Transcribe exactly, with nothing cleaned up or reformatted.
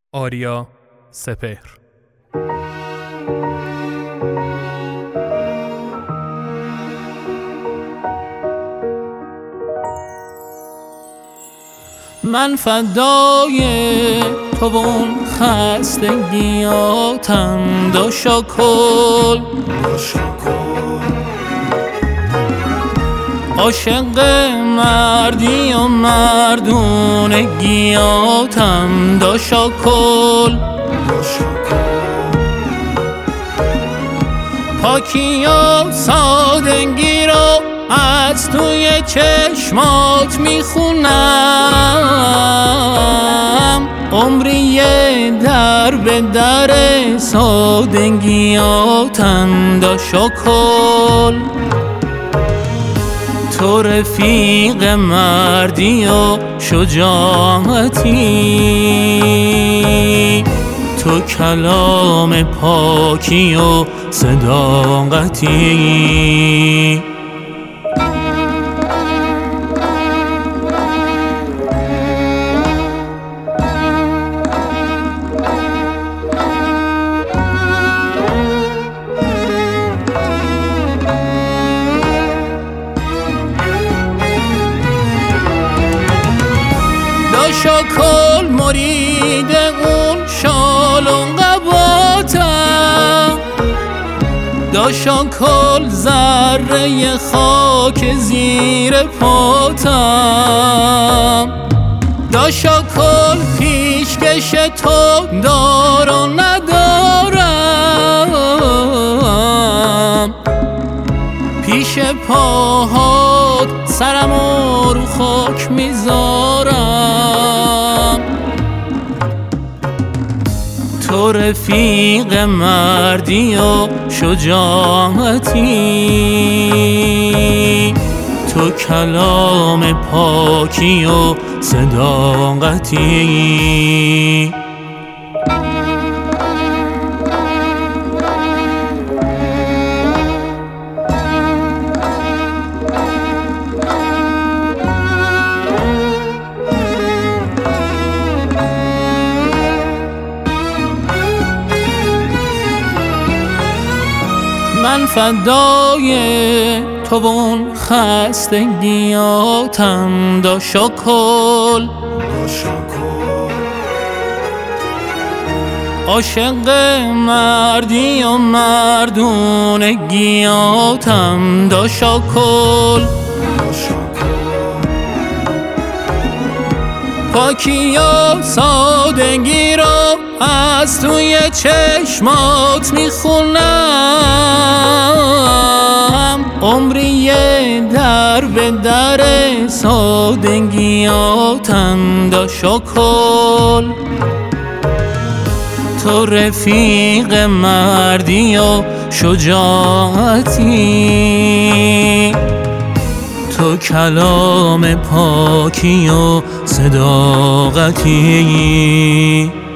آریا سپهر. من فدای تو و اون خستگیاتم، داشا کل عاشق مردی و مردونگیاتم، داشا کل پاکی و سادگی رو از توی چشمات میخونم، عمری در به در سادگیاتم، داشا کل تو رفیق مردی و شجاعتی، تو کلام پاکی و صداقتی. داشا کل مرید اون شال و قباتم، داشا کل ذره خاک زیر پاتم، داشا کل پیشکش تو دار و ندارم، پیش پاهات سرم و رو خاک میذارم، تو رفیق مردی و شجاعتی، تو کلام پاکی و صداقتی. من فدای تو و اون خستگیاتم، داشا کل عاشق مردی و مردونگیاتم، داشا کل پاکی و سادگی رو از توی چشمات میخونم، عمری در به در سادگیاتم، داشا کل تو رفیق مردی و شجاعتی، تو کلام پاکی و صداقتی.